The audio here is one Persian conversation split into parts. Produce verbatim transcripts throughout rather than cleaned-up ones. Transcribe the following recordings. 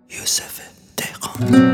یوسف دهقان.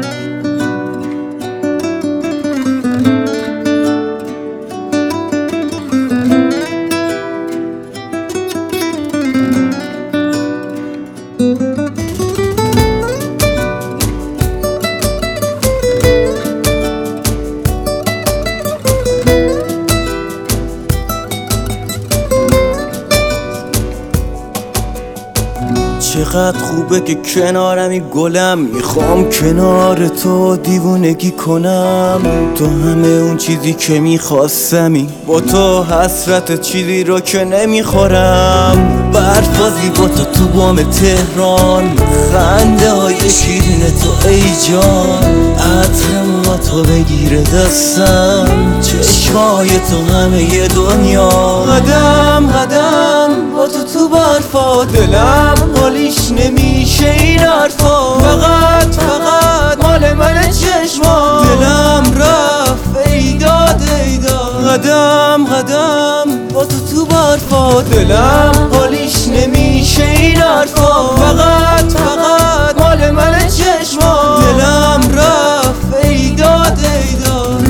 چقدر خوبه که کنارمی گلم، میخوام کنار تو دیوونگی کنم. تو همه اون چیزی که میخواستمی، با تو حسرت چیزی رو که نمیخورم. برفازی با تو تو بام تهران، خنده های شیرین تو ای جان. عطر موها تو بگیره دستم، چشمای تو همه ی دنیا. قدم قدم با تو تو برفا، دلم حالیش نمیشه این حرفا. فقط فقط مال من چشما، دلم رفت ای داد ای داد. قدم قدم با تو تو برفا، دلم حالیش نمیشه این حرفا. فقط فقط مال من چشما، دلم رفت ای داد ای داد.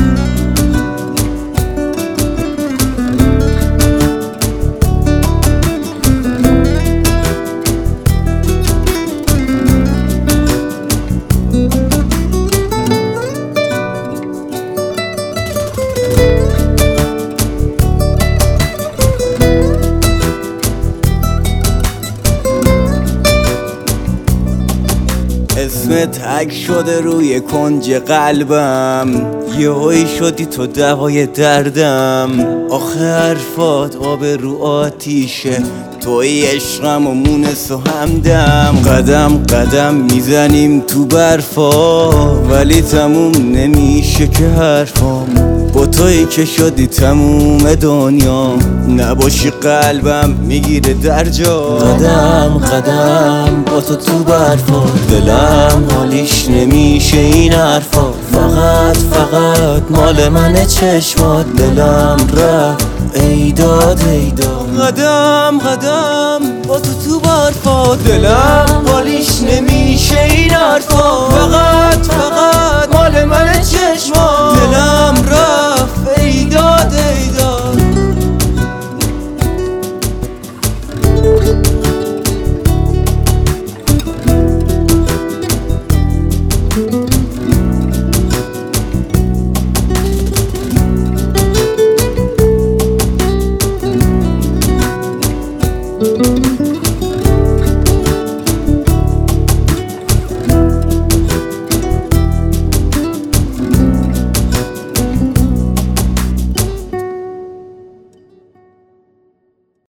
اسمت حک شده روی کنج قلبم، یهویی شدی تو دوای دردم. آخه حرفات آب رو آتیشه، توی عشقم و مونس و همدم. قدم قدم میزنیم تو برفا، ولی تموم نمیشه که حرفام. با تویی که شدی تموم دنیا، نباشی قلبم میگیره در جا. قدم قدم با تو تو برفا، دلم حالیش نمیشه این حرفا. فقط فقط مال من چشمات، دلم رفت ای داد ای داد. قدم قدم با تو تو برفا، دلم حالیش نمیشه